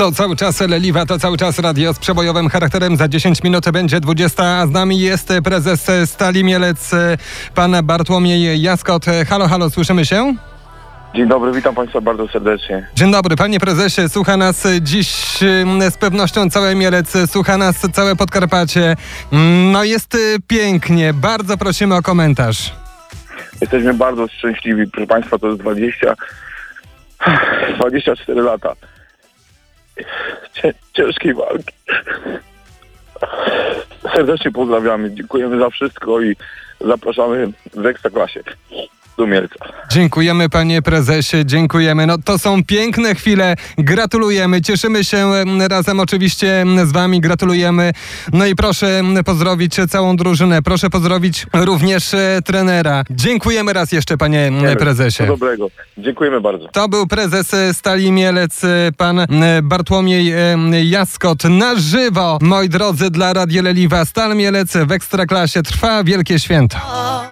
To cały czas Leliwa, to cały czas radio z przebojowym charakterem. Za 10 minut będzie 20, a z nami jest prezes Stali Mielec, pan Bartłomiej Jaskot. Halo, halo, słyszymy się? Dzień dobry, witam Państwa bardzo serdecznie. Dzień dobry, panie prezesie. Słucha nas dziś z pewnością cały Mielec, słucha nas całe Podkarpacie. No jest pięknie, bardzo prosimy o komentarz. Jesteśmy bardzo szczęśliwi, proszę Państwa, to jest 24 lata ciężkiej walki. Serdecznie pozdrawiamy, dziękujemy za wszystko i zapraszamy w Ekstraklasie do Mielca. Dziękujemy, panie prezesie, dziękujemy. No to są piękne chwile, gratulujemy, cieszymy się razem oczywiście z wami, gratulujemy. No i proszę pozdrowić całą drużynę, proszę pozdrowić również trenera. Dziękujemy raz jeszcze, panie prezesie. Wszystkiego dobrego, dziękujemy bardzo. To był prezes Stali Mielec, pan Bartłomiej Jaskot. Na żywo, moi drodzy, dla Radia Leliwa. Stal Mielec w Ekstraklasie, trwa wielkie święto.